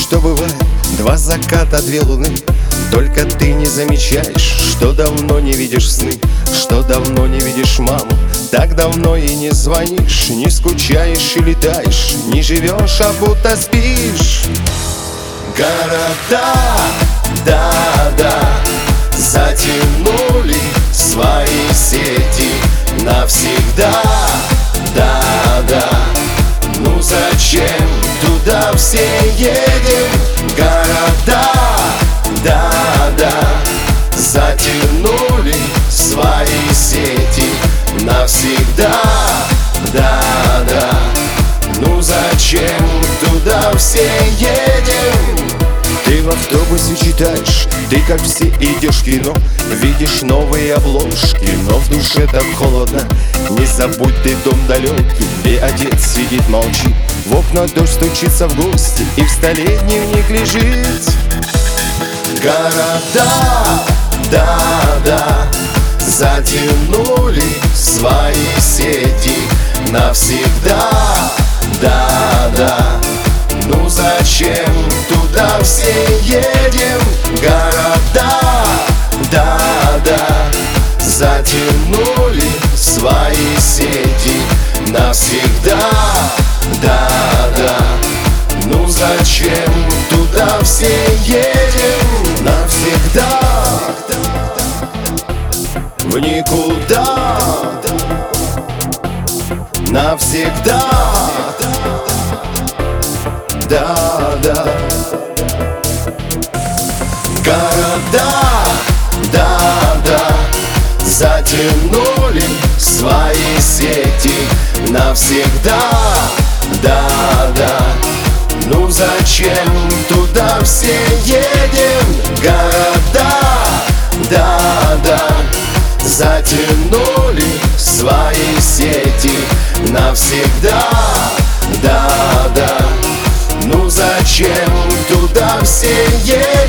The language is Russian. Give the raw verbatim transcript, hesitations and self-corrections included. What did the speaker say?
что бывает два заката, две луны. Только ты не замечаешь, что давно не видишь сны, что давно не видишь маму, так давно и не звонишь. Не скучаешь и летаешь, не живешь, а будто спишь. Города, да-да, затянули свои сети навсегда, да-да. Ну зачем туда все едем? Города, да-да, затянули свои сети навсегда, да-да. Ну зачем туда все едем? Ты в автобусе читаешь, ты как все идешь в кино, видишь новые обложки, но в душе так холодно. Не забудь ты дом далекий, где отец сидит, молчит, в окна дождь стучится в гости, и в столе дневник лежит. Города, да-да, затянули свои сети навсегда, да-да. Ну зачем туда все едем? Города, да-да, затянули свои сети навсегда, да-да. Ну зачем туда все едем? Навсегда, в никуда, навсегда, да-да. Города, да-да, затянули свои сети навсегда, да-да. Ну зачем туда все едем? Города, да-да, затянули свои сети навсегда, да-да. Ну зачем туда все едем?